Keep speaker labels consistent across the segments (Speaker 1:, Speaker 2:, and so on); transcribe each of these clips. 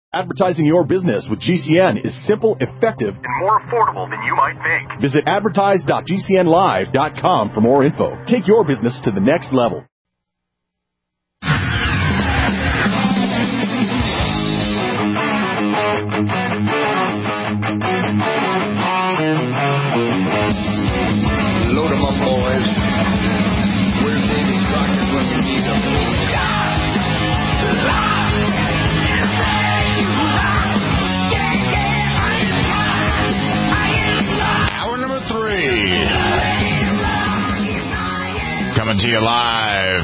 Speaker 1: Advertising your business with GCN is simple, effective, and more affordable than you might think. Visit advertise.gcnlive.com for more info. Take your business to the next level.
Speaker 2: Load 'em up, boys. Where's Davy Crockett when you need him?
Speaker 3: Hour number 3. Coming to you live.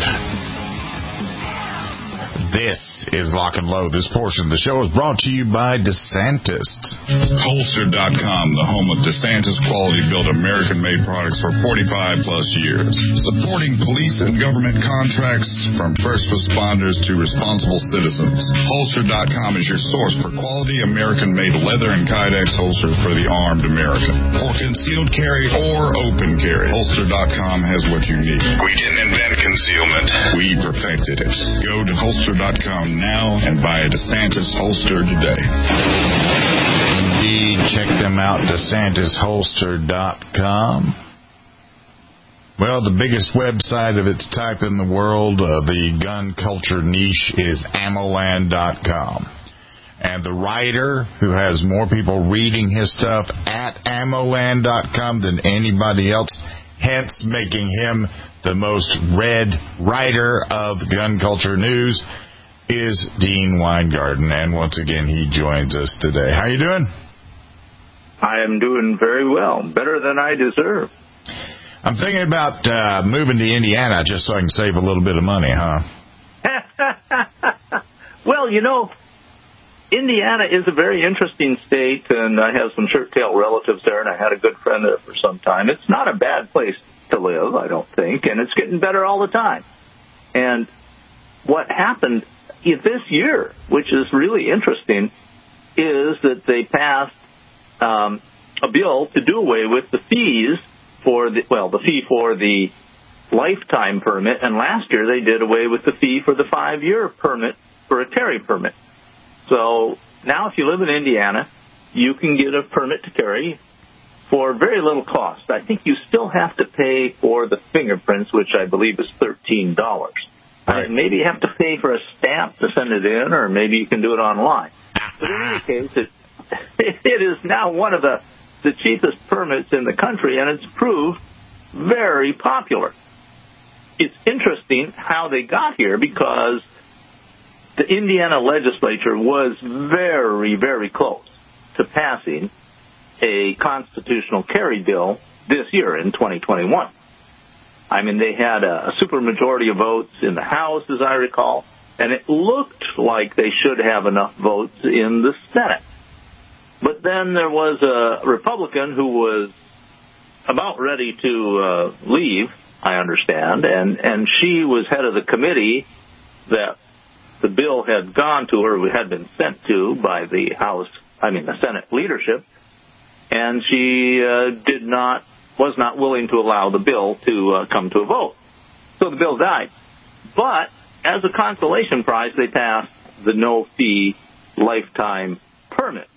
Speaker 3: This is Lock and Load. This portion of the show is brought to you by DeSantis.
Speaker 4: Holster.com, the home of DeSantis quality-built American-made products for 45-plus years. Supporting police and government contracts from first responders to responsible citizens. Holster.com is your source for quality American-made leather and Kydex holsters for the armed American. For concealed carry or open carry, Holster.com has what you need. We didn't invent concealment. We perfected it. Go to Holster.com now and buy a DeSantis holster today.
Speaker 3: Indeed, check them out, DeSantisHolster.com. Well, the biggest website of its type in the world, the gun culture niche, is Ammoland.com. And the writer who has more people reading his stuff at Ammoland.com than anybody else, hence making him the most read writer of gun culture news, is Dean Weingarten. And once again, he joins us today. How you doing?
Speaker 5: I am doing very well, better than I deserve.
Speaker 3: I'm thinking about moving to Indiana just so I can save a little bit of money, huh?
Speaker 5: Well, you know, Indiana is a very interesting state, and I have some shirt-tail relatives there, and I had a good friend there for some time. It's not a bad place to live, I don't think, and it's getting better all the time. And what happened this year, which is really interesting, is that they passed a bill to do away with the fees for the fee for the lifetime permit, and last year they did away with the fee for the 5-year permit for a carry permit. So now if you live in Indiana, you can get a permit to carry for very little cost. I think you still have to pay for the fingerprints, which I believe is $13. Right. Maybe you have to pay for a stamp to send it in, or maybe you can do it online. But in any case, it is now one of the cheapest permits in the country, and it's proved very popular. It's interesting how they got here, because the Indiana legislature was very, very close to passing a constitutional carry bill this year in 2021. I mean, they had a supermajority of votes in the House, as I recall, and it looked like they should have enough votes in the Senate. But then there was a Republican who was about ready to leave, I understand, and she was head of the committee that the bill had gone to, or had been sent to, by the Senate leadership, and she was not willing to allow the bill to come to a vote. So the bill died. But as a consolation prize, they passed the no-fee lifetime permit.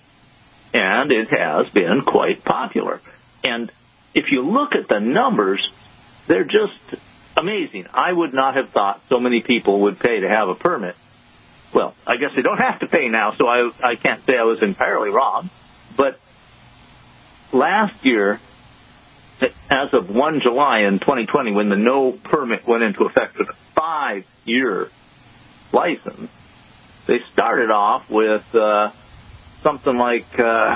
Speaker 5: And it has been quite popular. And if you look at the numbers, they're just amazing. I would not have thought so many people would pay to have a permit. Well, I guess they don't have to pay now, so I can't say I was entirely wrong. But last year, as of 1 July in 2020, when the no permit went into effect for the 5-year license, they started off with something like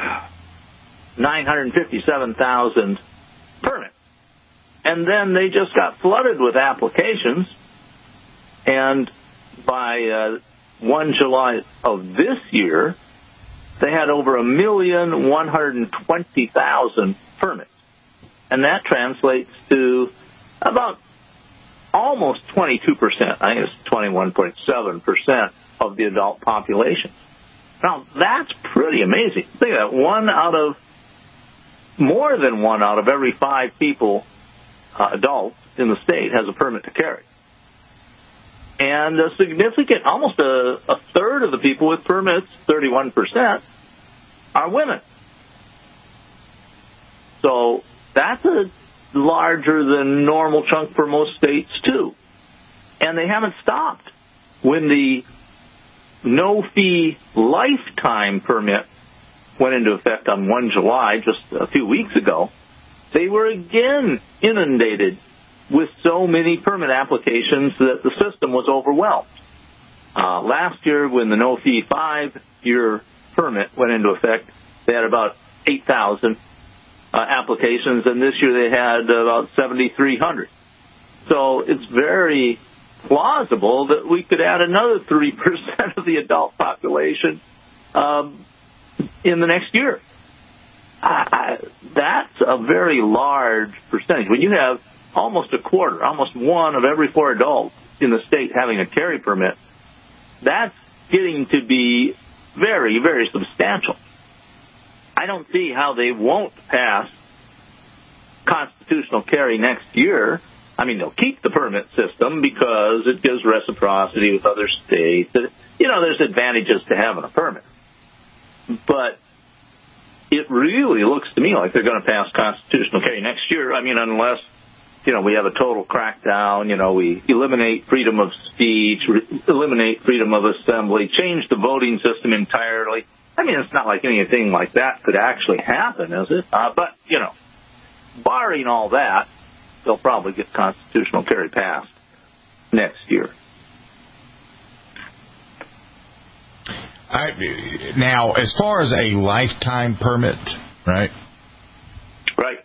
Speaker 5: 957,000 permits. And then they just got flooded with applications, and by 1 July of this year, they had over 1,120,000 permits. And that translates to about almost 22%. I think it's 21.7% of the adult population. Now, that's pretty amazing. Think of that. More than one out of every 5 people, adults in the state, has a permit to carry. And a significant, almost a third of the people with permits, 31%, are women. So that's a larger than normal chunk for most states, too. And they haven't stopped. When the no-fee lifetime permit went into effect on 1 July, just a few weeks ago, they were again inundated with so many permit applications that the system was overwhelmed. Last year, when the no-fee 5-year permit went into effect, they had about 8,000 applications, and this year they had about 7,300. So it's very plausible that we could add another 3% of the adult population in the next year. That's a very large percentage. When you have almost a quarter, almost 1 of every 4 adults in the state having a carry permit, that's getting to be very, very substantial. I don't see how they won't pass constitutional carry next year. I mean, they'll keep the permit system because it gives reciprocity with other states. You know, there's advantages to having a permit. But it really looks to me like they're going to pass constitutional carry next year. I mean, unless, you know, we have a total crackdown, you know, we eliminate freedom of speech, eliminate freedom of assembly, change the voting system entirely. I mean, it's not like anything like that could actually happen, is it? But, you know, barring all that, they'll probably get constitutional carry passed next year.
Speaker 3: Now, as far as a lifetime permit, right?
Speaker 5: Right.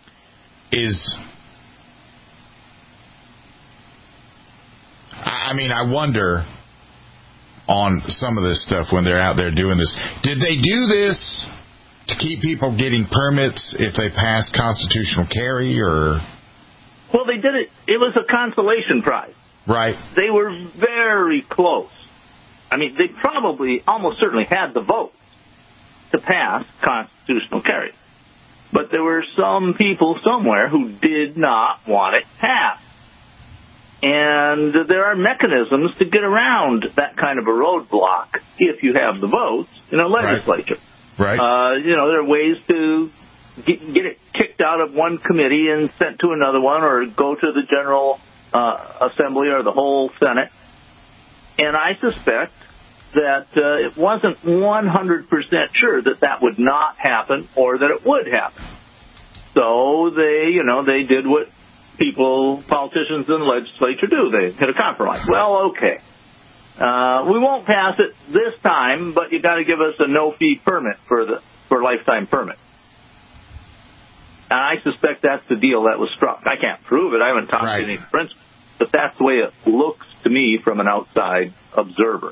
Speaker 3: I mean, I wonder on some of this stuff when they're out there doing this. Did they do this to keep people getting permits if they pass constitutional carry, or?
Speaker 5: Well, they did it. It was a consolation prize.
Speaker 3: Right.
Speaker 5: They were very close. I mean, they probably almost certainly had the votes to pass constitutional carry. But there were some people somewhere who did not want it passed. And there are mechanisms to get around that kind of a roadblock if you have the votes in a legislature.
Speaker 3: Right.
Speaker 5: You know, there are ways to get it kicked out of one committee and sent to another one, or go to the General Assembly or the whole Senate. And I suspect that it wasn't 100% sure that that would not happen or that it would happen. So they did what politicians in the legislature do. They hit a compromise. Well, okay. We won't pass it this time, but you got to give us a no-fee permit for lifetime permit. And I suspect that's the deal that was struck. I can't prove it. I haven't talked to any principals, but that's the way it looks to me from an outside observer.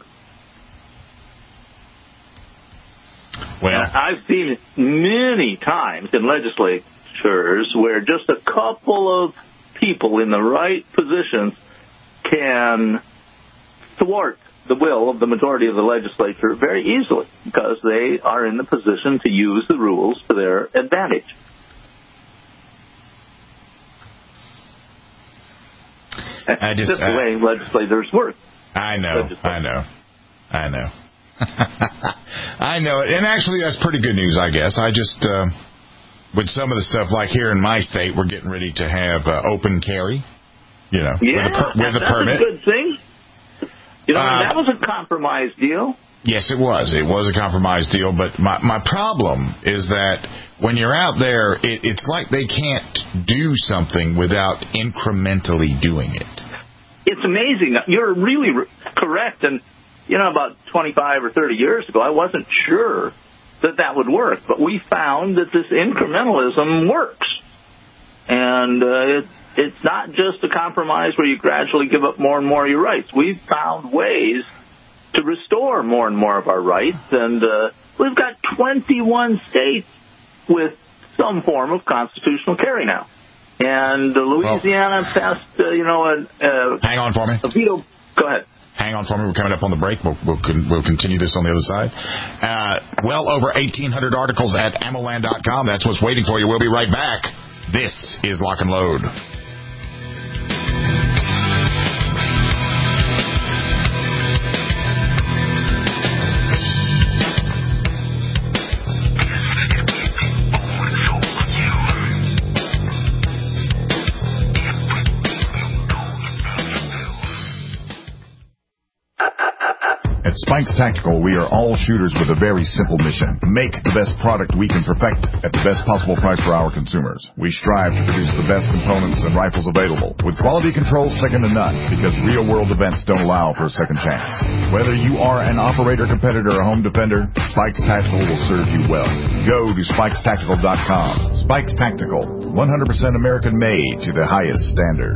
Speaker 3: Well,
Speaker 5: I've seen it many times in legislatures where just a couple of people in the right positions can thwart the will of the majority of the legislature very easily because they are in the position to use the rules to their advantage. That's just the way legislators work.
Speaker 3: I know. I know it. And actually, that's pretty good news, I guess. I just, with some of the stuff, like here in my state, we're getting ready to have open carry, with a permit.
Speaker 5: That's a good thing. That was a compromise deal.
Speaker 3: Yes, it was. It was a compromise deal. But my problem is that when you're out there, it's like they can't do something without incrementally doing it.
Speaker 5: It's amazing. You're really correct. And, about 25 or 30 years ago, I wasn't sure that would work. But we found that this incrementalism works. And it's not just a compromise where you gradually give up more and more of your rights. We've found ways to restore more and more of our rights. And we've got 21 states with some form of constitutional carry now. And Louisiana passed,
Speaker 3: hang on for me.
Speaker 5: A veto. Go ahead.
Speaker 3: Hang on for me. We're coming up on the break. We'll continue this on the other side. Well over 1,800 articles at AmmoLand.com. That's what's waiting for you. We'll be right back. This is Lock and Load.
Speaker 1: Spikes Tactical, we are all shooters with a very simple mission. Make the best product we can perfect at the best possible price for our consumers. We strive to produce the best components and rifles available, with quality control second to none, because real-world events don't allow for a second chance. Whether you are an operator, competitor, or home defender, Spikes Tactical will serve you well. Go to SpikesTactical.com. Spikes Tactical, 100% American-made to the highest standard.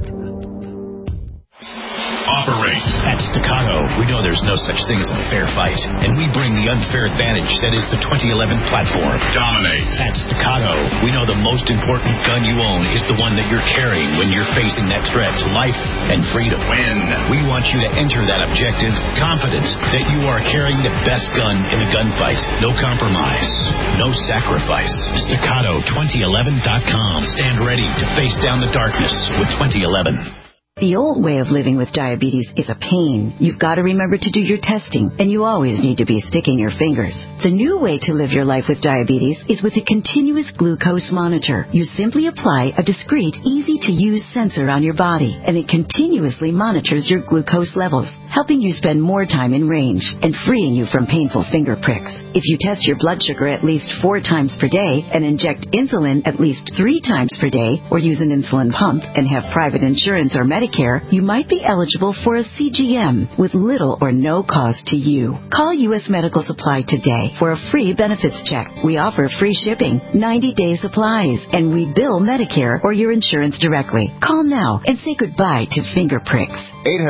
Speaker 6: Operate. At Staccato, we know there's no such thing as a fair fight, and we bring the unfair advantage that is the 2011 platform.
Speaker 4: Dominate.
Speaker 6: At Staccato, we know the most important gun you own is the one that you're carrying when you're facing that threat to life and freedom.
Speaker 4: Win.
Speaker 6: We want you to enter that objective confident that you are carrying the best gun in the gunfight. No compromise. No sacrifice. Staccato2011.com. Stand ready to face down the darkness with 2011.
Speaker 7: The old way of living with diabetes is a pain. You've got to remember to do your testing, and you always need to be sticking your fingers. The new way to live your life with diabetes is with a continuous glucose monitor. You simply apply a discreet, easy-to-use sensor on your body, and it continuously monitors your glucose levels, helping you spend more time in range and freeing you from painful finger pricks. If you test your blood sugar at least 4 times per day and inject insulin at least 3 times per day, or use an insulin pump and have private insurance or Medicare, you might be eligible for a CGM with little or no cost to you. Call U.S. Medical Supply today for a free benefits check. We offer free shipping, 90-day supplies, and we bill Medicare or your insurance directly. Call now and say goodbye to finger pricks.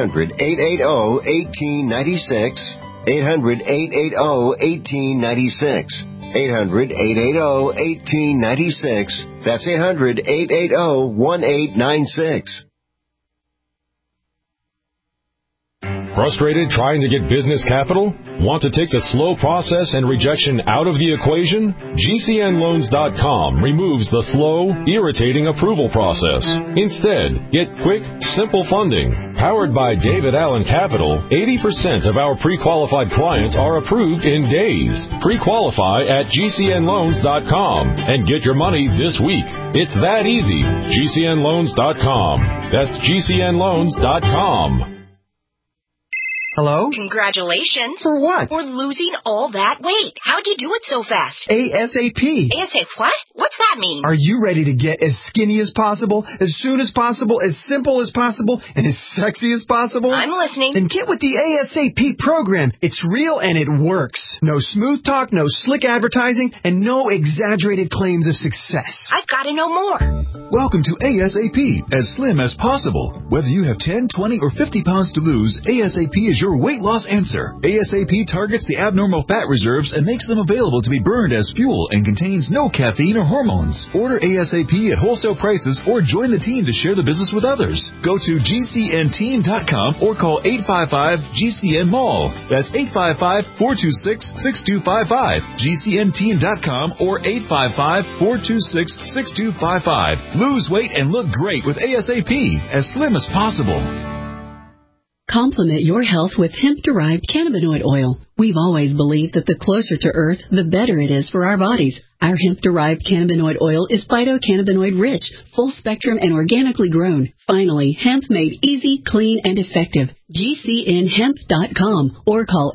Speaker 8: 800-880-1896. 800-880-1896. 800-880-1896. That's 800-880-1896.
Speaker 9: Frustrated trying to get business capital? Want to take the slow process and rejection out of the equation? GCNLoans.com removes the slow, irritating approval process. Instead, get quick, simple funding. Powered by David Allen Capital, 80% of our pre-qualified clients are approved in days. Pre-qualify at GCNLoans.com and get your money this week. It's that easy. GCNLoans.com. That's GCNLoans.com.
Speaker 10: Hello?
Speaker 11: Congratulations.
Speaker 10: For what?
Speaker 11: For losing all that weight. How'd you do it so fast?
Speaker 10: ASAP.
Speaker 11: ASAP what? What's that mean?
Speaker 10: Are you ready to get as skinny as possible, as soon as possible, as simple as possible, and as sexy as possible?
Speaker 11: I'm listening.
Speaker 10: Then get with the ASAP program. It's real and it works. No smooth talk, no slick advertising, and no exaggerated claims of success.
Speaker 11: I've got to know more.
Speaker 1: Welcome to ASAP, as slim as possible. Whether you have 10, 20, or 50 pounds to lose, ASAP is your weight loss answer. ASAP targets the abnormal fat reserves and makes them available to be burned as fuel and contains no caffeine or hormones. Order ASAP at wholesale prices or join the team to share the business with others. Go to GCNteam.com or call 855-GCN-MALL. That's 855-426-6255. GCNteam.com or 855-426-6255. Lose weight and look great with ASAP, as slim as possible.
Speaker 12: Complement your health with hemp-derived cannabinoid oil. We've always believed that the closer to Earth, the better it is for our bodies. Our hemp-derived cannabinoid oil is phytocannabinoid-rich, full-spectrum, and organically grown. Finally, hemp made easy, clean, and effective. GCNhemp.com or call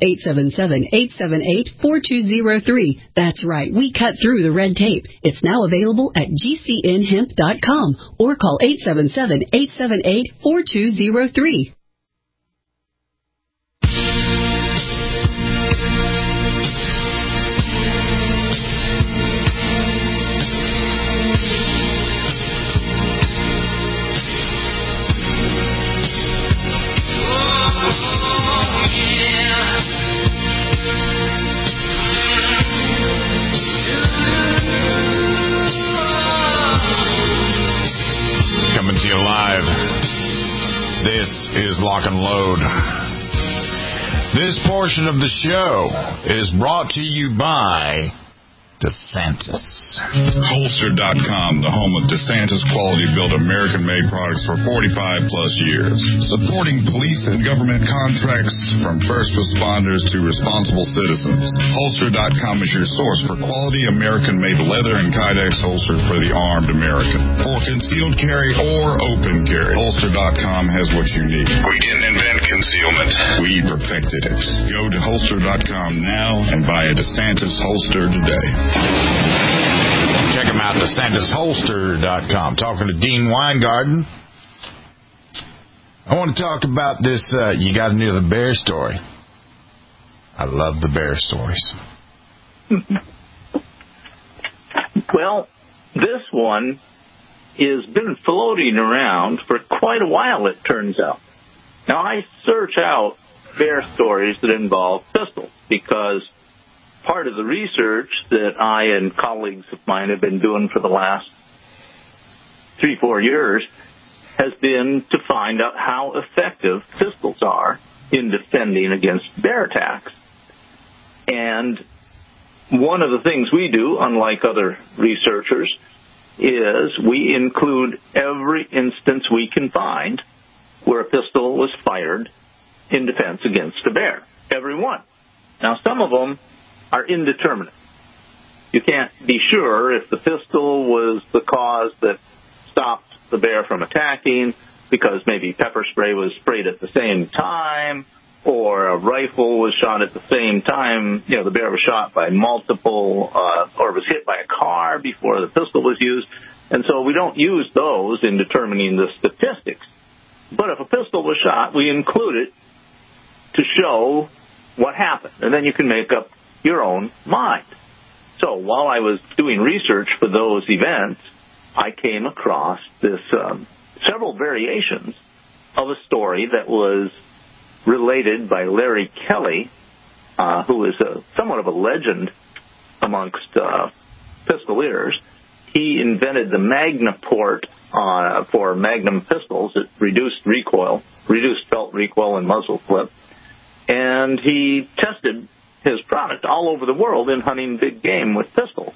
Speaker 12: 877-878-4203. That's right, we cut through the red tape. It's now available at GCNhemp.com or call 877-878-4203.
Speaker 3: Coming to you live. This is Lock and Load. This portion of the show is brought to you by DeSantis.
Speaker 4: Holster.com, the home of DeSantis quality-built American-made products for 45-plus years. Supporting police and government contracts from first responders to responsible citizens. Holster.com is your source for quality American-made leather and Kydex holsters for the armed American. For concealed carry or open carry, Holster.com has what you need. We didn't invent concealment. We perfected it. Go to holster.com now and buy a DeSantis holster today.
Speaker 3: Check them out, DeSantisHolster.com. Talking to Dean Weingarten. I want to talk about this, you got to know the bear story. I love the bear stories.
Speaker 5: Well, this one has been floating around for quite a while, it turns out. Now, I search out bear stories that involve pistols because part of the research that I and colleagues of mine have been doing for the last 3-4 years has been to find out how effective pistols are in defending against bear attacks. And one of the things we do, unlike other researchers, is we include every instance we can find where a pistol was fired in defense against a bear. Every one. Now, some of them are indeterminate. You can't be sure if the pistol was the cause that stopped the bear from attacking because maybe pepper spray was sprayed at the same time or a rifle was shot at the same time. You know, the bear was shot by multiple or was hit by a car before the pistol was used. And so we don't use those in determining the statistics. But if a pistol was shot, we include it to show what happened. And then you can make up your own mind. So while I was doing research for those events, I came across this several variations of a story that was related by Larry Kelly, who is somewhat of a legend amongst pistoliers. He invented the Magnaport for Magnum pistols. It reduced felt recoil and muzzle flip. And he tested his product all over the world in hunting big game with pistols.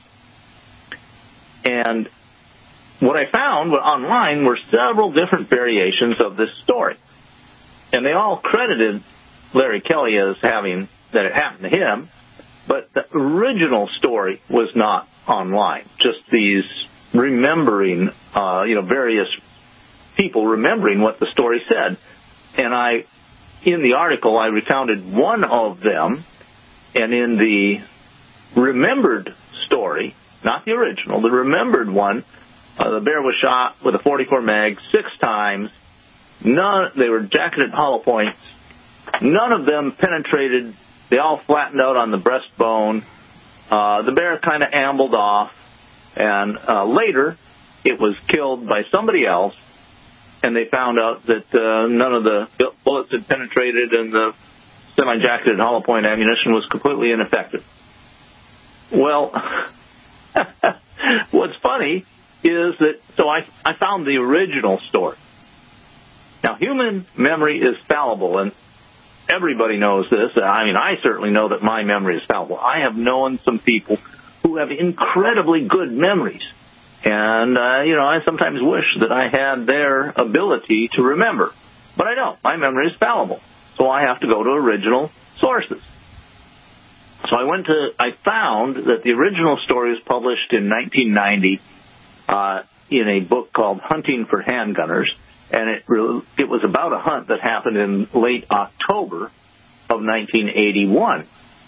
Speaker 5: And what I found online were several different variations of this story. And they all credited Larry Kelly as having that it happened to him, but the original story was not online. Just these remembering, various people remembering what the story said. And in the article, I recounted one of them, and in the remembered story, not the original, the remembered one, the bear was shot with a .44 mag 6 times. They were jacketed hollow points. None of them penetrated. They all flattened out on the breastbone. The bear kind of ambled off, and later it was killed by somebody else, and they found out that none of the bullets had penetrated, and the semi-jacketed hollow point ammunition was completely ineffective. Well, what's funny is that, so I found the original story. Now, human memory is fallible, and everybody knows this. I mean, I certainly know that my memory is fallible. I have known some people who have incredibly good memories, and, I sometimes wish that I had their ability to remember, but I don't. My memory is fallible, so I have to go to original sources. So I found that the original story was published in 1990 in a book called Hunting for Handgunners, and it was about a hunt that happened in late October of 1981.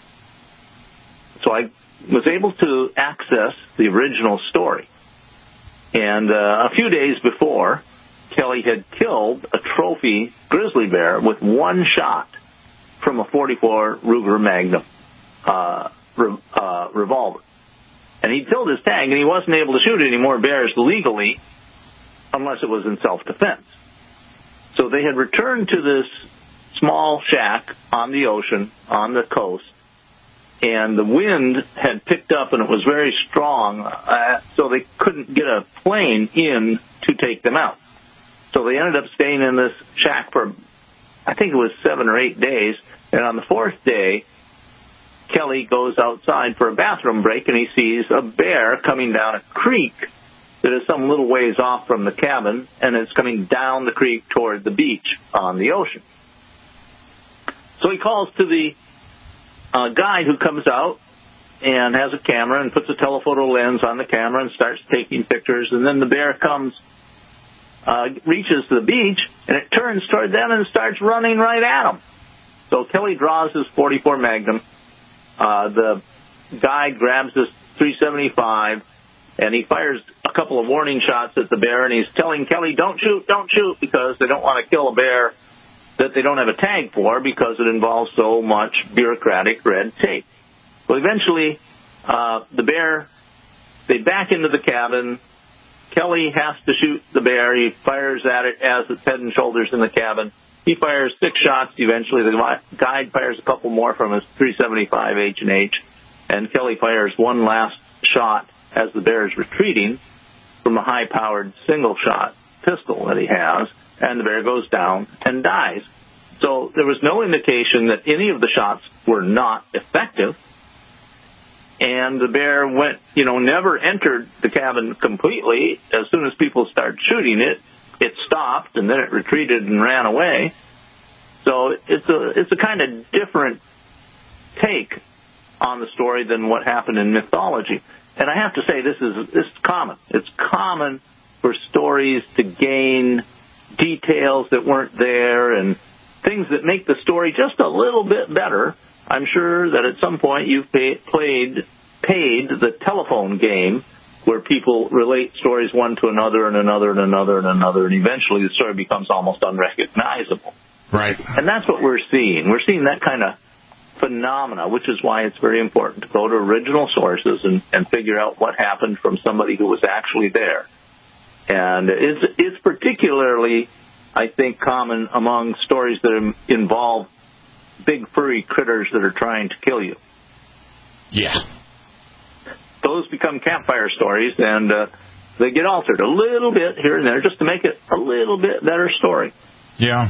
Speaker 5: So I was able to access the original story. And a few days before, Kelly had killed a trophy grizzly bear with one shot from a .44 Ruger Magnum revolver. And he killed his tag, and he wasn't able to shoot any more bears legally unless it was in self-defense. So they had returned to this small shack on the ocean, on the coast, and the wind had picked up, and it was very strong, so they couldn't get a plane in to take them out. So they ended up staying in this shack for, I think it was 7 or 8 days, and on the 4th day, Kelly goes outside for a bathroom break, and he sees a bear coming down a creek that is some little ways off from the cabin, and it's coming down the creek toward the beach on the ocean. So he calls to the guide who comes out and has a camera and puts a telephoto lens on the camera and starts taking pictures, and then the bear comes reaches the beach, and it turns toward them and starts running right at them. So Kelly draws his .44 Magnum. The guide grabs his .375, and he fires a couple of warning shots at the bear, and he's telling Kelly, don't shoot, because they don't want to kill a bear that they don't have a tag for because it involves so much bureaucratic red tape. Well, eventually, they back into the cabin. Kelly has to shoot the bear. He fires at it as it's head and shoulders in the cabin. He fires 6 shots. Eventually, the guide fires a couple more from his .375 H&H, and Kelly fires one last shot as the bear is retreating from a high-powered single-shot pistol that he has, and the bear goes down and dies. So there was no indication that any of the shots were not effective, and the bear never entered the cabin completely. As soon as people started shooting it, it stopped, and then it retreated and ran away. So it's a kind of different take on the story than what happened in mythology. And I have to say, this is common. It's common for stories to gain details that weren't there and things that make the story just a little bit better. I'm sure that at some point you've paid the telephone game where people relate stories one to another and another and another and another, and eventually the story becomes almost unrecognizable.
Speaker 3: Right.
Speaker 5: And that's what we're seeing. We're seeing that kind of phenomena, which is why it's very important to go to original sources and figure out what happened from somebody who was actually there. And it's particularly, I think, common among stories that involve big furry critters that are trying to kill you.
Speaker 3: Yeah.
Speaker 5: Those become campfire stories, and they get altered a little bit here and there just to make it a little bit better story.
Speaker 3: Yeah.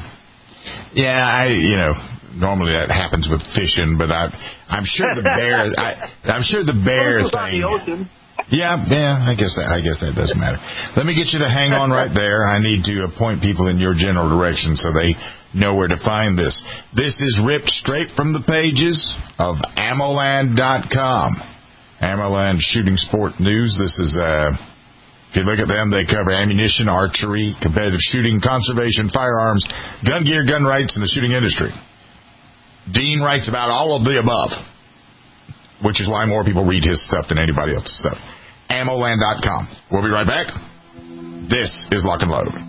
Speaker 3: Normally that happens with fishing, but I'm sure the bear. I'm sure the bear thing. Yeah, I guess that doesn't matter. Let me get you to hang on right there. I need to point people in your general direction so they know where to find this. This is ripped straight from the pages of Ammoland.com. Ammoland Shooting Sport News. This is, if you look at them, they cover ammunition, archery, competitive shooting, conservation, firearms, gun gear, gun rights, and the shooting industry. Dean writes about all of the above, which is why more people read his stuff than anybody else's stuff. Ammoland.com. We'll be right back. This is Lock and Load.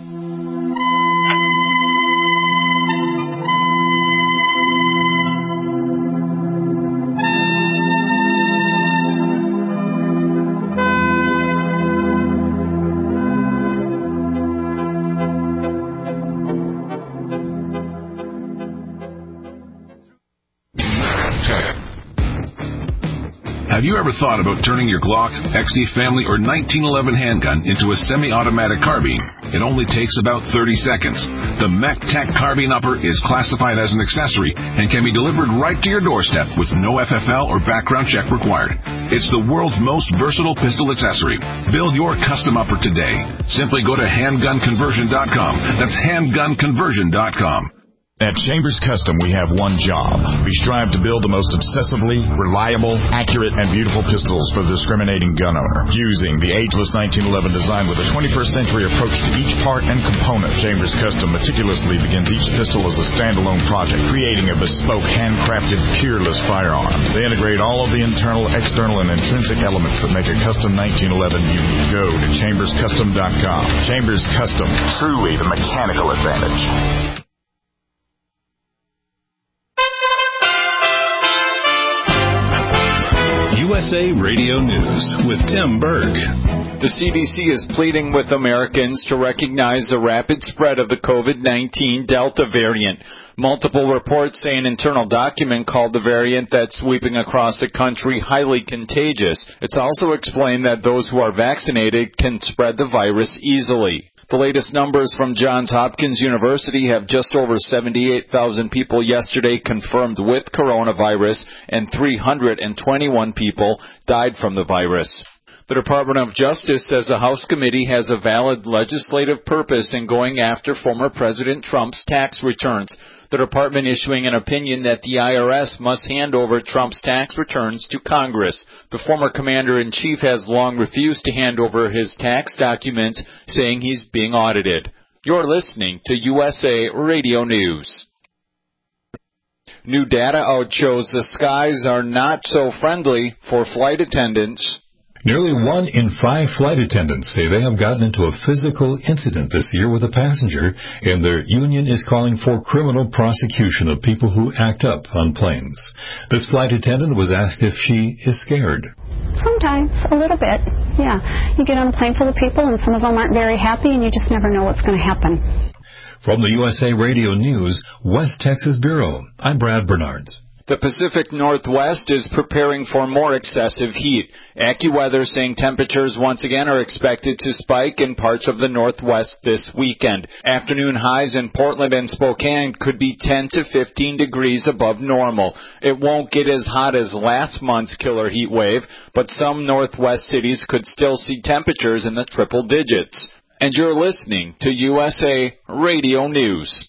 Speaker 13: Have you ever thought about turning your Glock, XD Family, or 1911 handgun into a semi-automatic carbine? It only takes about 30 seconds. The MechTech Carbine Upper is classified as an accessory and can be delivered right to your doorstep with no FFL or background check required. It's the world's most versatile pistol accessory. Build your custom upper today. Simply go to handgunconversion.com. That's handgunconversion.com.
Speaker 1: At Chambers Custom, we have one job. We strive to build the most obsessively reliable, accurate, and beautiful pistols for the discriminating gun owner. Fusing the ageless 1911 design with a 21st century approach to each part and component, Chambers Custom meticulously begins each pistol as a standalone project, creating a bespoke, handcrafted, peerless firearm. They integrate all of the internal, external, and intrinsic elements that make a custom 1911 unique. Go to chamberscustom.com. Chambers Custom, truly the mechanical advantage.
Speaker 14: USA Radio News with Tim Berg.
Speaker 15: The CDC is pleading with Americans to recognize the rapid spread of the COVID-19 Delta variant. Multiple reports say an internal document called the variant that's sweeping across the country highly contagious. It's also explained that those who are vaccinated can spread the virus easily. The latest numbers from Johns Hopkins University have just over 78,000 people yesterday confirmed with coronavirus, and 321 people died from the virus. The Department of Justice says the House committee has a valid legislative purpose in going after former President Trump's tax returns. the department issuing an opinion that the IRS must hand over Trump's tax returns to Congress. The former commander-in-chief has long refused to hand over his tax documents, saying he's being audited. You're listening to USA Radio News. New data out shows the skies are not so friendly for flight attendants.
Speaker 16: Nearly 1 in 5 flight attendants say they have gotten into a physical incident this year with a passenger, and their union is calling for criminal prosecution of people who act up on planes. This flight attendant was asked if she is scared.
Speaker 17: Sometimes, a little bit, yeah. You get on a plane full of people, and some of them aren't very happy, and you just never know what's going to happen.
Speaker 16: From the USA Radio News, West Texas Bureau, I'm Brad Bernards.
Speaker 15: The Pacific Northwest is preparing for more excessive heat. AccuWeather saying temperatures once again are expected to spike in parts of the Northwest this weekend. Afternoon highs in Portland and Spokane could be 10 to 15 degrees above normal. It won't get as hot as last month's killer heat wave, but some Northwest cities could still see temperatures in the triple digits. And you're listening to USA Radio News.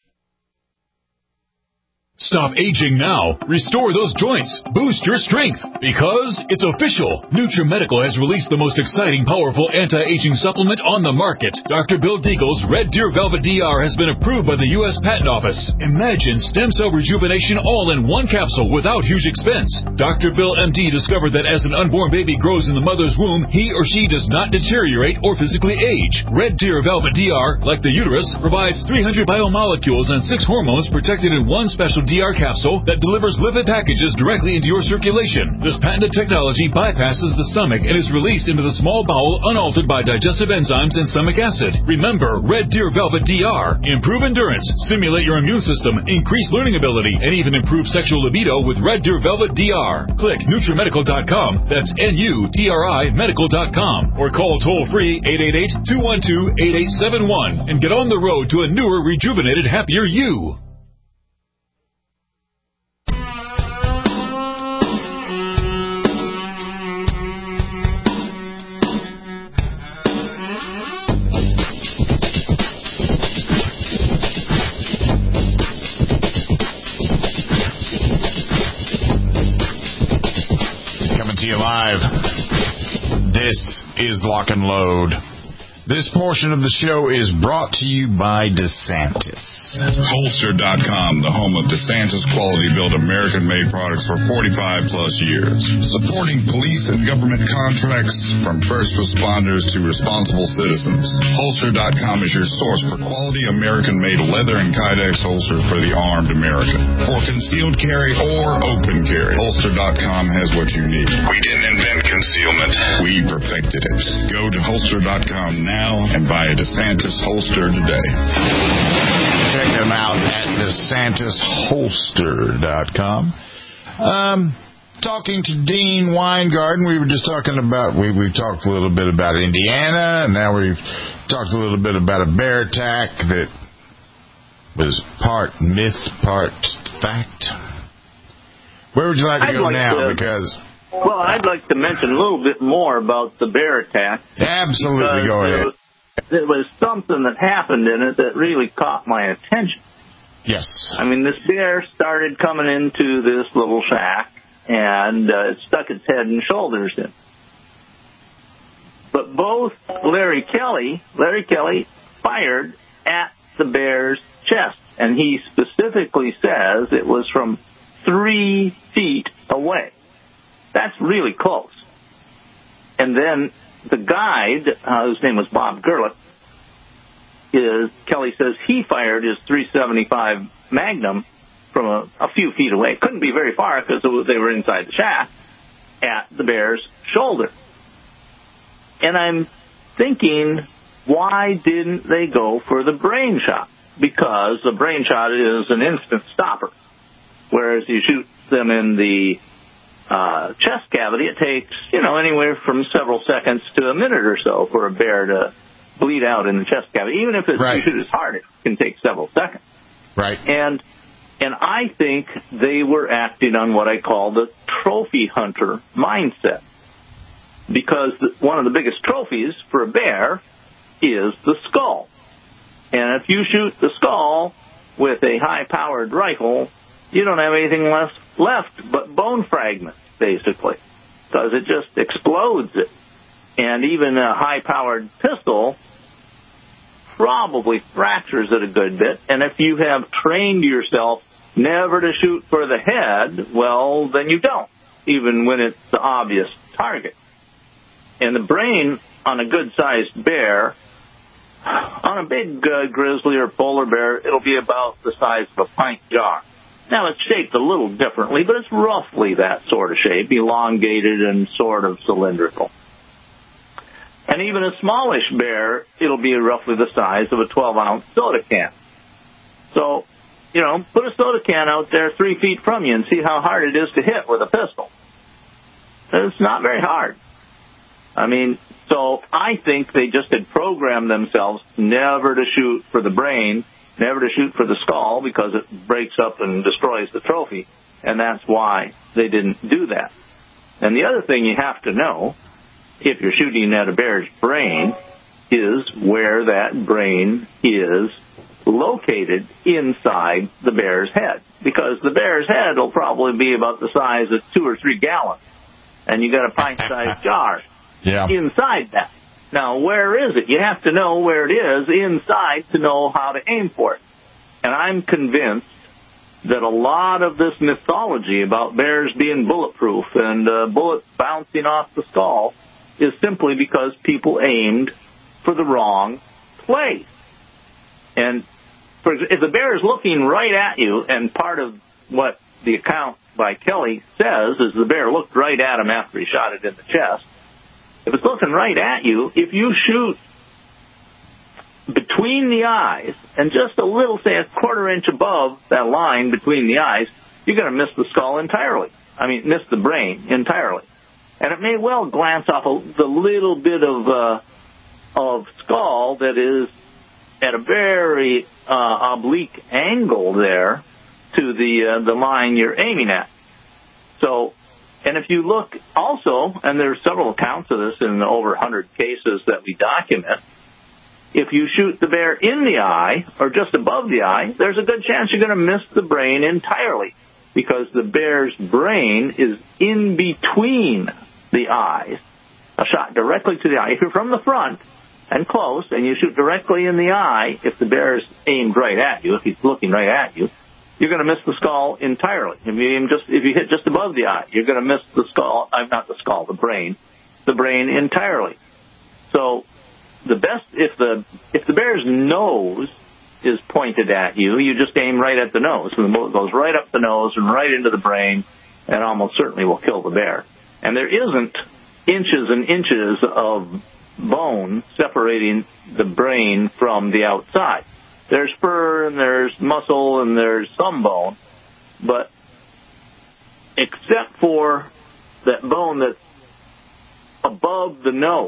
Speaker 18: Stop aging now. Restore those joints. Boost your strength. Because it's official. NutriMedical has released the most exciting, powerful anti-aging supplement on the market. Dr. Bill Deagle's Red Deer Velvet DR has been approved by the U.S. Patent Office. Imagine stem cell rejuvenation all in one capsule without huge expense. Dr. Bill MD discovered that as an unborn baby grows in the mother's womb, he or she does not deteriorate or physically age. Red Deer Velvet DR, like the uterus, provides 300 biomolecules and 6 hormones protected in one special DR capsule that delivers lipid packages directly into your circulation. This patented technology bypasses the stomach and is released into the small bowel unaltered by digestive enzymes and stomach acid. Remember, Red Deer Velvet DR. Improve endurance, stimulate your immune system, increase learning ability, and even improve sexual libido with Red Deer Velvet DR. Click NutriMedical.com, that's NUTRI Medical.com, or call toll-free 888-212-8871 and get on the road to a newer, rejuvenated, happier you.
Speaker 3: Live. This is Lock and Load. This portion of the show is brought to you by DeSantis.
Speaker 4: Holster.com, the home of DeSantis quality-built American-made products for 45-plus years. Supporting police and government contracts from first responders to responsible citizens. Holster.com is your source for quality American-made leather and Kydex holsters for the armed American. For concealed carry or open carry, Holster.com has what you need. We didn't invent concealment. We perfected it. Go to Holster.com now and buy a DeSantis holster today.
Speaker 3: Check them out at DeSantisHolster.com. Talking to Dean Weingarten, we were just talking about, we talked a little bit about Indiana, and now we've talked a little bit about a bear attack that was part myth, part fact. Where would you like to go now?
Speaker 5: Well, I'd like to mention a little bit more about the bear attack.
Speaker 3: Absolutely, go ahead.
Speaker 5: There was something that happened in it that really caught my attention.
Speaker 3: Yes.
Speaker 5: I mean, this bear started coming into this little shack, and it stuck its head and shoulders in. But both Larry Kelly fired at the bear's chest, and he specifically says it was from 3 feet away. That's really close. And then the guide, whose name was Bob Gerlich, Kelly says he fired his .375 Magnum from a few feet away. Couldn't be very far because they were inside the shack, at the bear's shoulder. And I'm thinking, why didn't they go for the brain shot? Because the brain shot is an instant stopper, whereas you shoot them in the chest cavity, it takes, anywhere from several seconds to a minute or so for a bear to bleed out in the chest cavity. Even if you shoot as hard, it can take several seconds.
Speaker 3: Right.
Speaker 5: And I think they were acting on what I call the trophy hunter mindset. Because one of the biggest trophies for a bear is the skull. And if you shoot the skull, with a high-powered rifle, you don't have anything left but bone fragments, basically, because it just explodes it. And even a high-powered pistol probably fractures it a good bit. And if you have trained yourself never to shoot for the head, well, then you don't, even when it's the obvious target. And the brain on a good-sized bear, on a big grizzly or polar bear, it'll be about the size of a pint jar. Now, it's shaped a little differently, but it's roughly that sort of shape, elongated and sort of cylindrical. And even a smallish bear, it'll be roughly the size of a 12-ounce soda can. So, put a soda can out there 3 feet from you and see how hard it is to hit with a pistol. It's not very hard. So I think they just had programmed themselves never to shoot for the brain, never to shoot for the skull, because it breaks up and destroys the trophy, and that's why they didn't do that. And the other thing you have to know, if you're shooting at a bear's brain, is where that brain is located inside the bear's head, because the bear's head will probably be about the size of 2 or 3 gallons, and you got a pint-sized jar inside that. Now, where is it? You have to know where it is inside to know how to aim for it. And I'm convinced that a lot of this mythology about bears being bulletproof and bullets bouncing off the skull is simply because people aimed for the wrong place. And if the bear is looking right at you, and part of what the account by Kelly says is the bear looked right at him after he shot it in the chest, if it's looking right at you, if you shoot between the eyes and just a little, say a quarter inch above that line between the eyes, you're going to miss the skull entirely. Miss the brain entirely. And it may well glance off the little bit of skull that is at a very oblique angle there to the line you're aiming at. So, and if you look also, and there's several accounts of this in the over 100 cases that we document, if you shoot the bear in the eye or just above the eye, there's a good chance you're going to miss the brain entirely, because the bear's brain is in between the eyes. A shot directly to the eye. If you're from the front and close and you shoot directly in the eye, if the bear is aimed right at you, if he's looking right at you, you're going to miss the skull entirely. If you hit just above the eye, you're going to miss the skull, the brain entirely. So the best, if the bear's nose is pointed at you, you just aim right at the nose, and the bullet goes right up the nose and right into the brain, and almost certainly will kill the bear. And there isn't inches and inches of bone separating the brain from the outside. There's fur and there's muscle and there's some bone, but except for that bone that's above the nose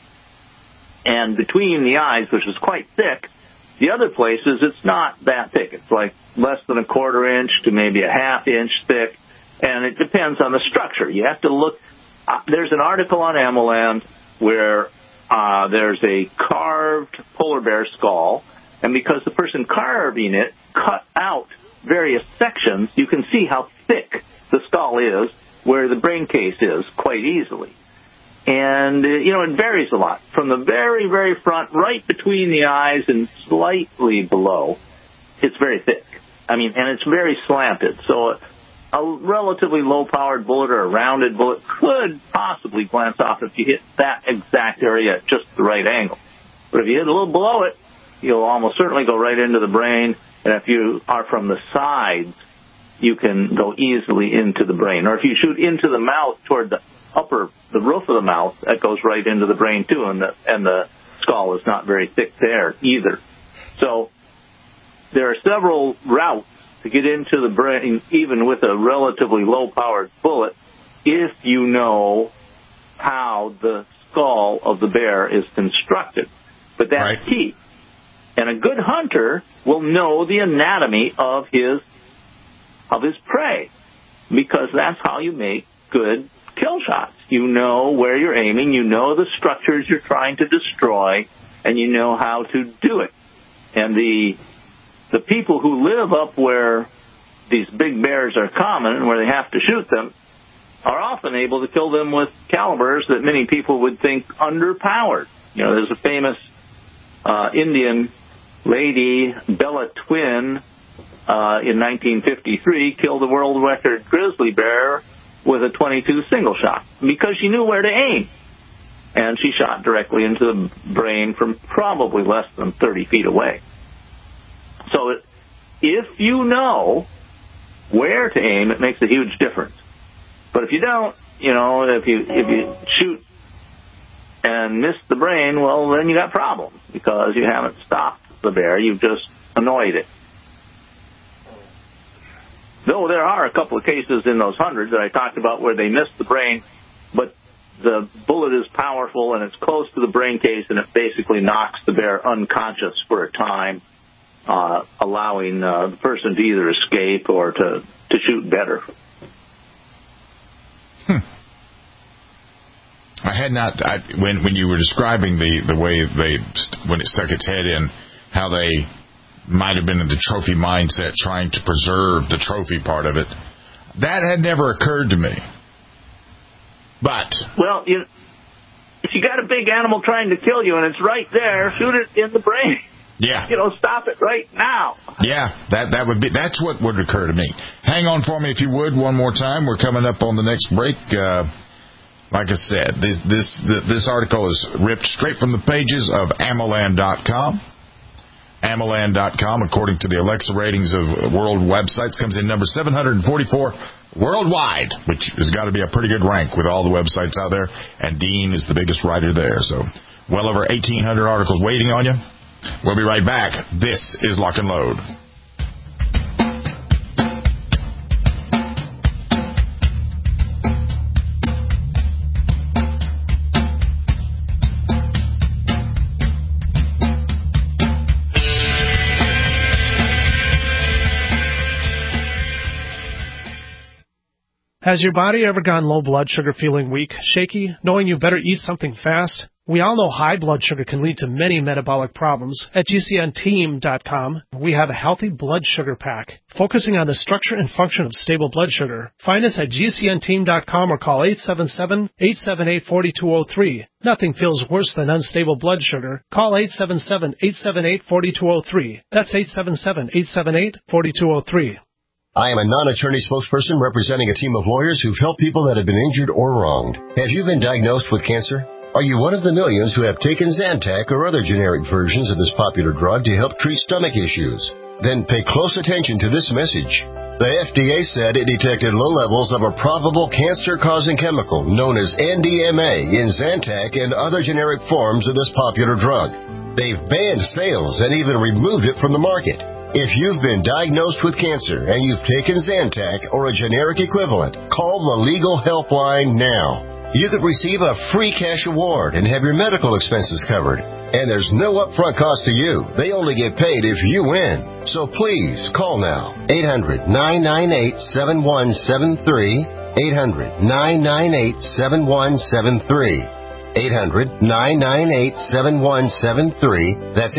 Speaker 5: and between the eyes, which is quite thick, the other places it's not that thick. It's like less than a quarter inch to maybe a half inch thick, and it depends on the structure. You have to look. There's an article on AmmoLand where there's a carved polar bear skull, and because the person carving it cut out various sections, you can see how thick the skull is, where the brain case is, quite easily. And, it varies a lot. From the very, very front, right between the eyes and slightly below, it's very thick. And it's very slanted. So a relatively low-powered bullet or a rounded bullet could possibly glance off if you hit that exact area at just the right angle. But if you hit a little below it, you'll almost certainly go right into the brain. And if you are from the sides, you can go easily into the brain. Or if you shoot into the mouth toward the roof of the mouth, that goes right into the brain too, and the skull is not very thick there either. So there are several routes to get into the brain, even with a relatively low-powered bullet, if you know how the skull of the bear is constructed. But that's key. And a good hunter will know the anatomy of his prey, because that's how you make good kill shots. You know where you're aiming, you know the structures you're trying to destroy, and you know how to do it. And the the people who live up where these big bears are common and where they have to shoot them are often able to kill them with calibers that many people would think underpowered. You know, there's a famous Indian lady, Bella Twin, in 1953, killed a world record grizzly bear with a .22 single shot because she knew where to aim. And she shot directly into the brain from probably less than 30 feet away. So if you know where to aim, it makes a huge difference. But if you don't, you know, if you shoot and miss the brain, well, then you got problems because you haven't stopped the bear. You've just annoyed it. Though there are a couple of cases in those hundreds that I talked about where they missed the brain, but the bullet is powerful and it's close to the brain case, and it basically knocks the bear unconscious for a time, allowing the person to either escape or to shoot better.
Speaker 3: I had not, when you were describing the way when it stuck its head in, how they might have been in the trophy mindset trying to preserve the trophy part of it, that had never occurred to me. But,
Speaker 5: well, if you got a big animal trying to kill you and it's right there, shoot it in the brain.
Speaker 3: Yeah.
Speaker 5: You know, stop it right now.
Speaker 3: Yeah, that's what would occur to me. Hang on for me if you would one more time. We're coming up on the next break. Like I said, this article is ripped straight from the pages of Amoland.com. Amoland.com, according to the Alexa ratings of world websites, comes in number 744 worldwide, which has got to be a pretty good rank with all the websites out there. And Dean is the biggest writer there. So well over 1,800 articles waiting on you. We'll be right back. This is Lock and Load.
Speaker 19: Has your body ever gone low blood sugar, feeling weak, shaky, knowing you better eat something fast? We all know high blood sugar can lead to many metabolic problems. At GCNteam.com, we have a healthy blood sugar pack, focusing on the structure and function of stable blood sugar. Find us at GCNteam.com or call 877-878-4203. Nothing feels worse than unstable blood sugar. Call 877-878-4203. That's 877-878-4203.
Speaker 20: I am a non-attorney spokesperson representing a team of lawyers who've helped people that have been injured or wronged. Have you been diagnosed with cancer? Are you one of the millions who have taken Zantac or other generic versions of this popular drug to help treat stomach issues? Then pay close attention to this message. The FDA said it detected low levels of a probable cancer-causing chemical known as NDMA in Zantac and other generic forms of this popular drug. They've banned sales and even removed it from the market. If you've been diagnosed with cancer and you've taken Zantac or a generic equivalent, call the legal helpline now. You could receive a free cash award and have your medical expenses covered. And there's no upfront cost to you. They only get paid if you win. So please call now. 800-998-7173. 800-998-7173. 800-998-7173. That's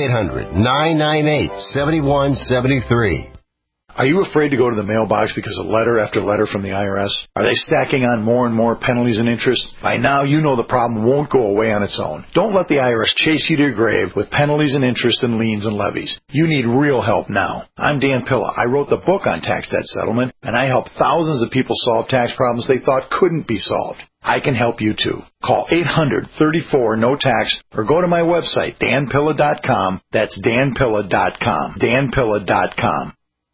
Speaker 20: 800-998-7173.
Speaker 21: Are you afraid to go to the mailbox because of letter after letter from the IRS? Are they stacking on more and more penalties and interest? By now, you know the problem won't go away on its own. Don't let the IRS chase you to your grave with penalties and interest and liens and levies. You need real help now. I'm Dan Pilla. I wrote the book on tax debt settlement, and I help thousands of people solve tax problems they thought couldn't be solved. I can help you too. Call 800-34-NO-TAX or go to my website, danpilla.com. That's danpilla.com. danpilla.com.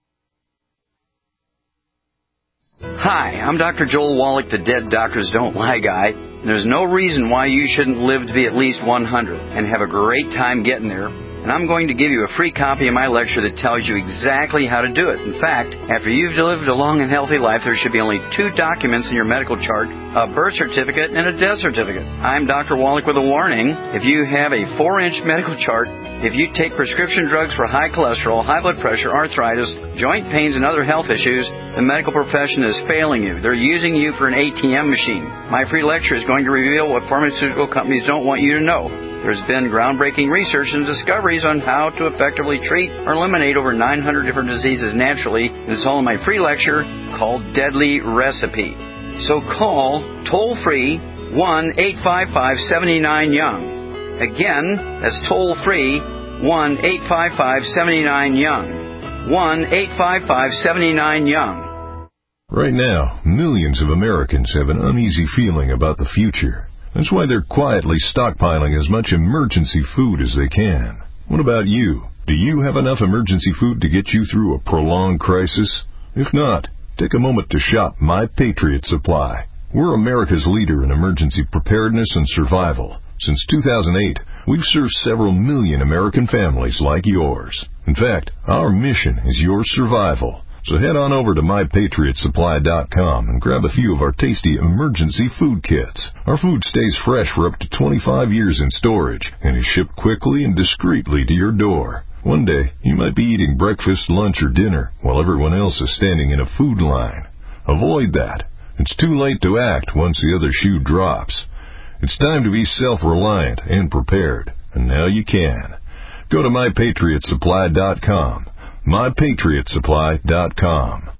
Speaker 22: Hi, I'm Dr. Joel Wallach, the Dead Doctors Don't Lie guy. And there's no reason why you shouldn't live to be at least 100 and have a great time getting there. And I'm going to give you a free copy of my lecture that tells you exactly how to do it. In fact, after you've lived a long and healthy life, there should be only 2 documents in your medical chart, a birth certificate and a death certificate. I'm Dr. Wallach with a warning. If you have a 4-inch medical chart, if you take prescription drugs for high cholesterol, high blood pressure, arthritis, joint pains, and other health issues, the medical profession is failing you. They're using you for an ATM machine. My free lecture is going to reveal what pharmaceutical companies don't want you to know. There's been groundbreaking research and discoveries on how to effectively treat or eliminate over 900 different diseases naturally. It's all in my free lecture called Deadly Recipe. So call toll-free 1-855-79-YOUNG. Again, that's toll-free 1-855-79-YOUNG. 1-855-79-YOUNG.
Speaker 2: Right now, millions of Americans have an uneasy feeling about the future. That's why they're quietly stockpiling as much emergency food as they can. What about you? Do you have enough emergency food to get you through a prolonged crisis? If not, take a moment to shop My Patriot Supply. We're America's leader in emergency preparedness and survival. Since 2008, we've served several million American families like yours. In fact, our mission is your survival. So head on over to MyPatriotSupply.com and grab a few of our tasty emergency food kits. Our food stays fresh for up to 25 years in storage and is shipped quickly and discreetly to your door. One day, you might be eating breakfast, lunch, or dinner while everyone else is standing in a food line. Avoid that. It's too late to act once the other shoe drops. It's time to be self-reliant and prepared, and now you can. Go to MyPatriotSupply.com. MyPatriotSupply.com.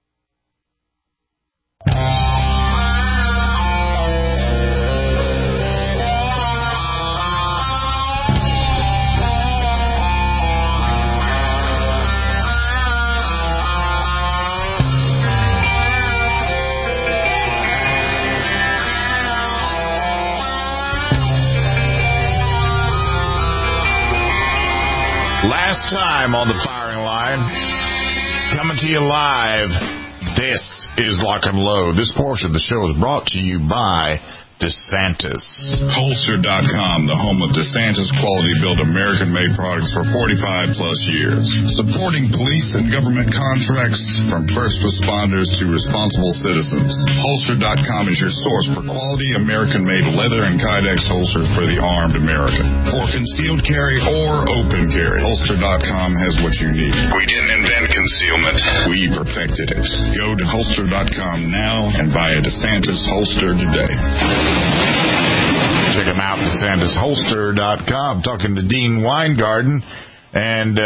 Speaker 3: Last time on the firing line, coming to you live, this is Lock and Load. This portion of the show is brought to you by DeSantis.
Speaker 4: Holster.com, the home of DeSantis quality-built American-made products for 45-plus years. Supporting police and government contracts from first responders to responsible citizens. Holster.com is your source for quality American-made leather and Kydex holsters for the armed American. For concealed carry or open carry, Holster.com has what you need. We didn't invent concealment. We perfected it. Go to Holster.com now and buy a DeSantis holster today.
Speaker 3: Check them out, DeSantisHolster.com. Talking to Dean Weingarten. And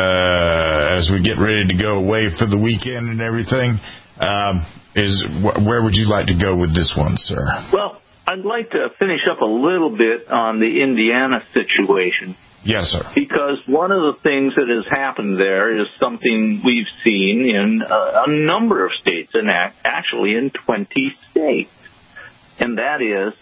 Speaker 3: as we get ready to go away for the weekend and everything, where would you like to go with this one, sir?
Speaker 5: Well, I'd like to finish up a little bit on the Indiana situation.
Speaker 3: Yes, sir.
Speaker 5: Because one of the things that has happened there is something we've seen in a number of states, and actually in 20 states. And that is,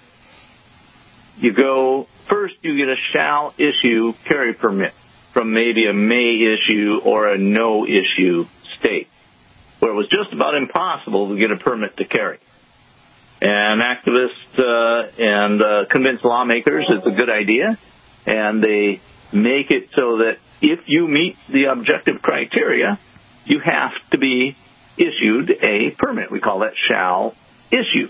Speaker 5: you get a shall issue carry permit from maybe a may issue or a no issue state, where it was just about impossible to get a permit to carry. And activists and convince lawmakers it's a good idea, and they make it so that if you meet the objective criteria, you have to be issued a permit. We call that shall issue.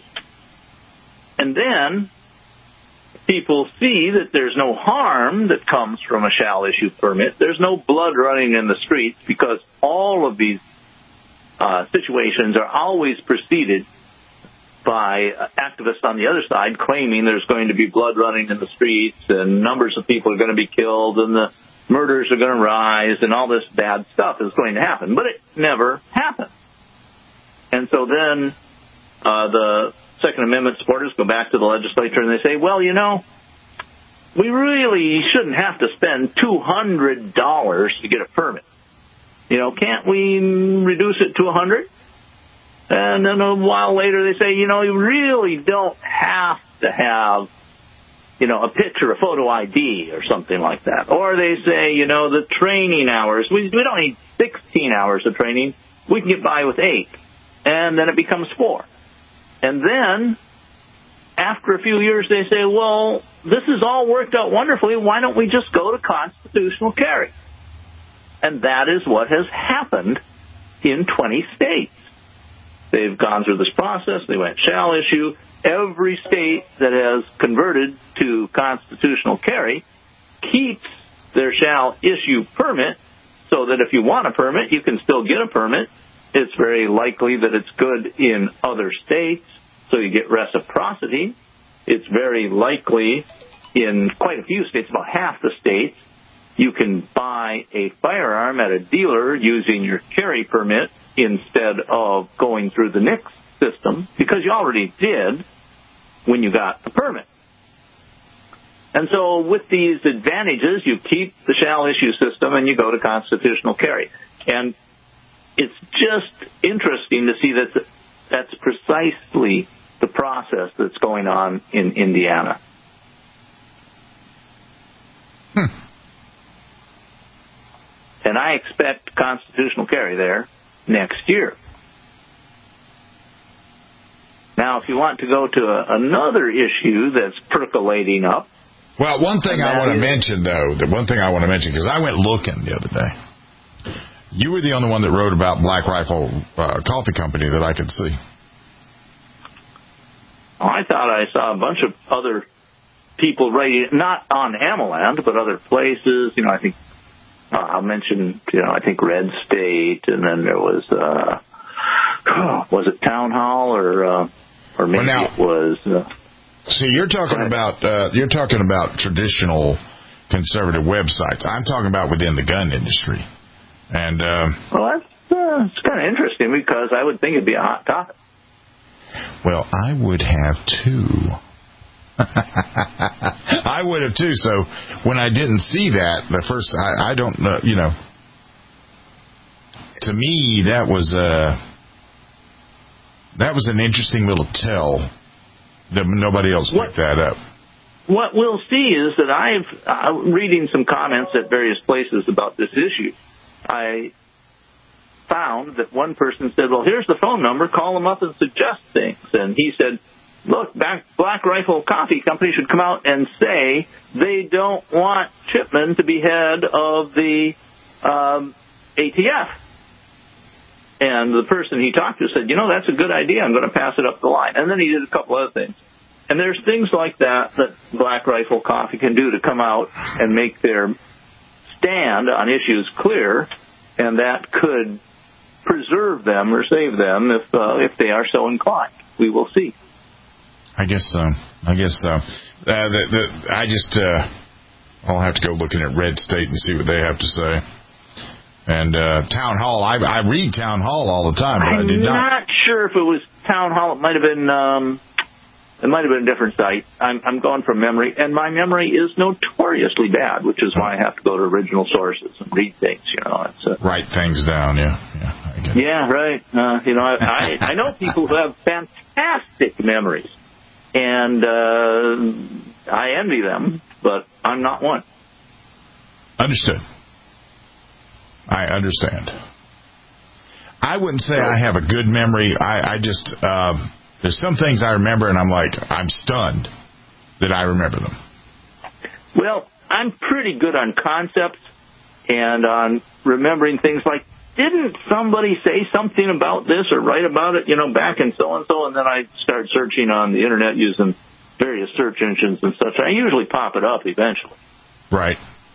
Speaker 5: And then people see that there's no harm that comes from a shall issue permit. There's no blood running in the streets, because all of these situations are always preceded by activists on the other side claiming there's going to be blood running in the streets and numbers of people are going to be killed and the murders are going to rise and all this bad stuff is going to happen. But it never happens. And so then the Second Amendment supporters go back to the legislature and they say, well, we really shouldn't have to spend $200 to get a permit. Can't we reduce it to $100? And then a while later they say, you really don't have to have, a picture, a photo ID or something like that. Or they say, the training hours, we don't need 16 hours of training. We can get by with 8. And then it becomes 4. And then, after a few years, they say, well, this has all worked out wonderfully. Why don't we just go to constitutional carry? And that is what has happened in 20 states. They've gone through this process. They went shall issue. Every state that has converted to constitutional carry keeps their shall issue permit, so that if you want a permit, you can still get a permit. It's very likely that it's good in other states, so you get reciprocity. It's very likely in quite a few states, about half the states, you can buy a firearm at a dealer using your carry permit instead of going through the NICS system, because you already did when you got the permit. And so with these advantages, you keep the shall issue system and you go to constitutional carry. And it's just interesting to see that that's precisely the process that's going on in Indiana. And I expect constitutional carry there next year. Now, if you want to go to another issue that's percolating up.
Speaker 3: Well, one thing I want to mention, because I went looking the other day. You were the only one that wrote about Black Rifle Coffee Company that I could see.
Speaker 5: Oh, I thought I saw a bunch of other people writing, not on AmmoLand, but other places. You know, I think I'll mention, I think Red State, and then there was it Town Hall or maybe it was.
Speaker 3: See, you're talking about traditional conservative websites. I'm talking about within the gun industry, and
Speaker 5: well, that's kind of interesting because I would think it'd be a hot topic.
Speaker 3: Well, I would have too. I would have too. So when I didn't see that, the first, I don't know, to me that was an interesting little tell that nobody else picked that up.
Speaker 5: What we'll see is that I'm reading some comments at various places about this issue. I found that one person said, well, here's the phone number, call them up and suggest things. And he said, look, Black Rifle Coffee Company should come out and say they don't want Chipman to be head of the ATF. And the person he talked to said, that's a good idea. I'm going to pass it up the line. And then he did a couple other things. And there's things like that Black Rifle Coffee can do to come out and make their stand on issues clear, and that could preserve them or save them if they are so inclined. We will see.
Speaker 3: I guess so. I'll have to go looking at Red State and see what they have to say. And Town Hall, I read Town Hall all the time, but I did not.
Speaker 5: I'm not sure if it was Town Hall. It might have been a different site. I'm going from memory, and my memory is notoriously bad, which is why I have to go to original sources and read things.
Speaker 3: Write things down. Yeah. I get it.
Speaker 5: Yeah, right. I know people who have fantastic memories, and I envy them, but I'm not one.
Speaker 3: Understood. I understand. I wouldn't say I have a good memory. I just there's some things I remember, and I'm stunned that I remember them. Well,
Speaker 5: I'm pretty good on concepts and on remembering things like, didn't somebody say something about this or write about it, back in so-and-so, and then I start searching on the Internet using various search engines and such. I usually pop it up eventually.
Speaker 3: Right.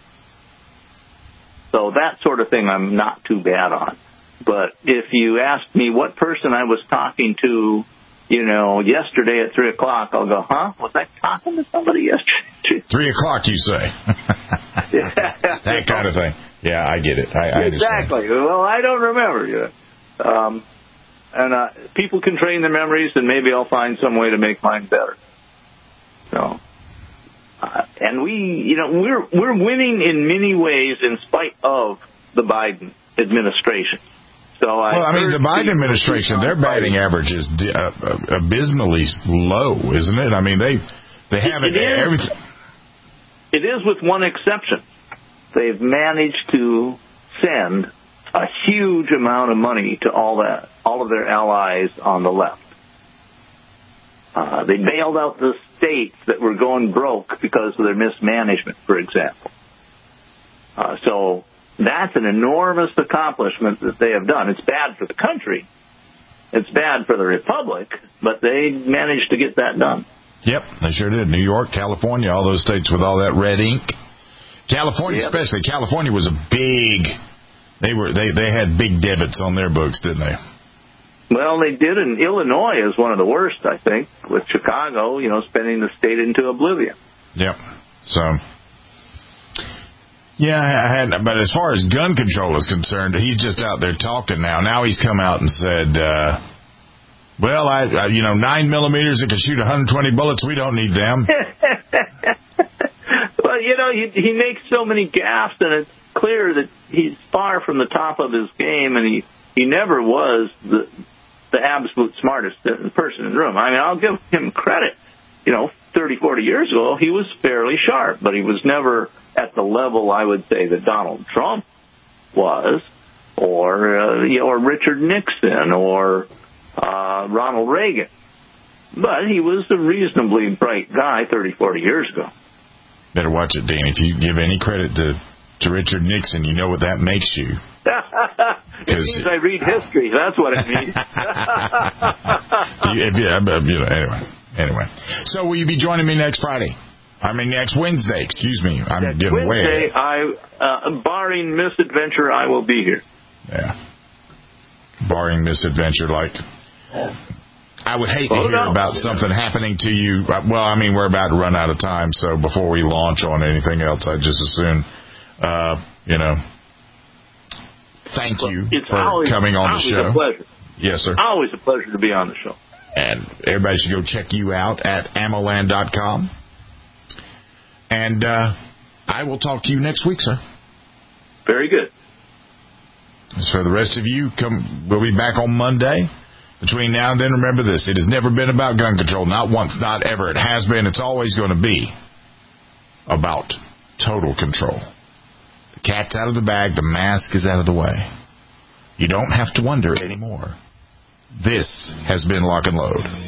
Speaker 5: So that sort of thing I'm not too bad on. But if you asked me what person I was talking to, yesterday at 3 o'clock, I'll go, was I talking to somebody yesterday?
Speaker 3: 3 o'clock, you say? That kind of thing. Yeah, I get it. I
Speaker 5: exactly. Well, I don't remember. And people can train their memories, and maybe I'll find some way to make mine better. So, and we're winning in many ways in spite of the Biden administration. So
Speaker 3: the Biden administration, their batting average is abysmally low, isn't it? I mean, they haven't everything.
Speaker 5: It is, with one exception. They've managed to send a huge amount of money to all of their allies on the left. They bailed out the states that were going broke because of their mismanagement, for example. So that's an enormous accomplishment that they have done. It's bad for the country. It's bad for the republic, but they managed to get that done.
Speaker 3: Yep, they sure did. New York, California, all those states with all that red ink. California, especially. California was a big. They had big debits on their books, didn't they?
Speaker 5: Well, they did, and Illinois is one of the worst, I think, with Chicago, spending the state into oblivion.
Speaker 3: Yep. So, yeah, but as far as gun control is concerned, he's just out there talking now. Now he's come out and said, well, 9 millimeters that can shoot 120 bullets, we don't need them.
Speaker 5: Well, he makes so many gaffes, and it's clear that he's far from the top of his game, and he never was the absolute smartest person in the room. I mean, I'll give him credit. 30, 40 years ago, he was fairly sharp, but he was never at the level, I would say, that Donald Trump was, or Richard Nixon, or Ronald Reagan. But he was a reasonably bright guy 30, 40 years ago.
Speaker 3: Better watch it, Dean. If you give any credit to Richard Nixon, you know what that makes you.
Speaker 5: It means I read history. That's what it means. Anyway. So will you be joining me next Wednesday, excuse me. I'm getting way ahead. Barring misadventure, I will be here.
Speaker 3: Yeah. Barring misadventure, I would hate to hear about something happening to you. Well, I mean, we're about to run out of time, so before we launch on anything else, I'd just as soon, thank you for coming on the show.
Speaker 5: It's always a pleasure.
Speaker 3: Yes, sir.
Speaker 5: Always a pleasure to be on the show.
Speaker 3: And everybody should go check you out at AmmoLand.com. And I will talk to you next week, sir.
Speaker 5: Very good.
Speaker 3: So the rest of you, we'll be back on Monday. Between now and then, remember this. It has never been about gun control. Not once, not ever. It has been. It's always going to be about total control. The cat's out of the bag. The mask is out of the way. You don't have to wonder anymore. This has been Lock and Load.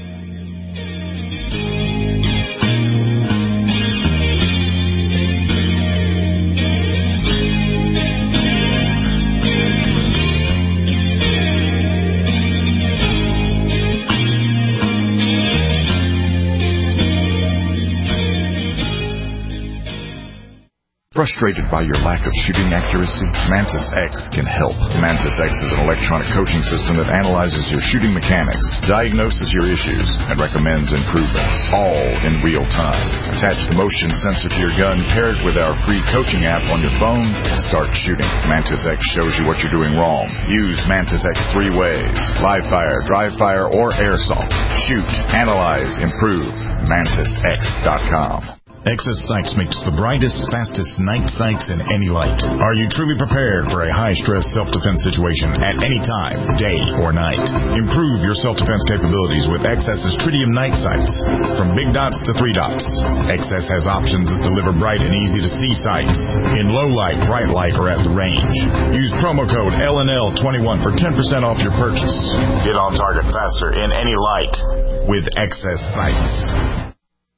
Speaker 1: Frustrated by your lack of shooting accuracy? Mantis X can help. Mantis X is an electronic coaching system that analyzes your shooting mechanics, diagnoses your issues, and recommends improvements, all in real time. Attach the motion sensor to your gun, pair it with our free coaching app on your phone, and start shooting. Mantis X shows you what you're doing wrong. Use Mantis X 3 ways: live fire, dry fire, or airsoft. Shoot, analyze, improve. MantisX.com.
Speaker 3: Excess Sights makes the brightest, fastest night sights in any light. Are you truly prepared for a high-stress self-defense situation at any time, day or night? Improve your self-defense capabilities with XS's Tritium night sights. From big dots to 3 dots, XS has options that deliver bright and easy-to-see sights in low light, bright light, or at the range. Use promo code LNL21 for 10% off your purchase. Get on target faster in any light with XS Sights.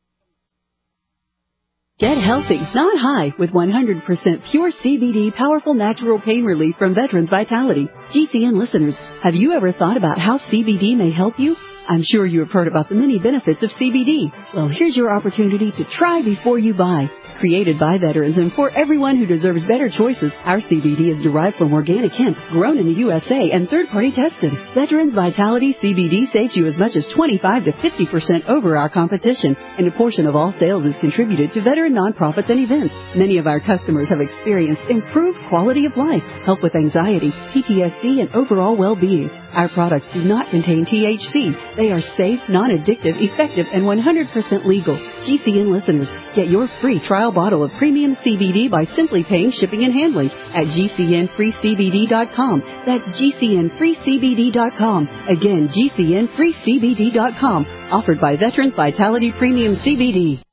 Speaker 12: Get healthy, not high, with 100% pure CBD powerful natural pain relief from Veterans Vitality. GCN listeners, have you ever thought about how CBD may help you? I'm sure you have heard about the many benefits of CBD. Well, here's your opportunity to try before you buy. Created by veterans and for everyone who deserves better choices, our CBD is derived from organic hemp, grown in the USA and third-party tested. Veterans Vitality CBD saves you as much as 25 to 50% over our competition, and a portion of all sales is contributed to veteran nonprofits and events. Many of our customers have experienced improved quality of life, help with anxiety, PTSD, and overall well-being. Our products do not contain THC. They are safe, non-addictive, effective, and 100% legal. GCN listeners, get your free trial bottle of premium CBD by simply paying shipping and handling at GCNFreeCBD.com. That's GCNFreeCBD.com. Again, GCNFreeCBD.com. Offered by Veterans Vitality Premium CBD.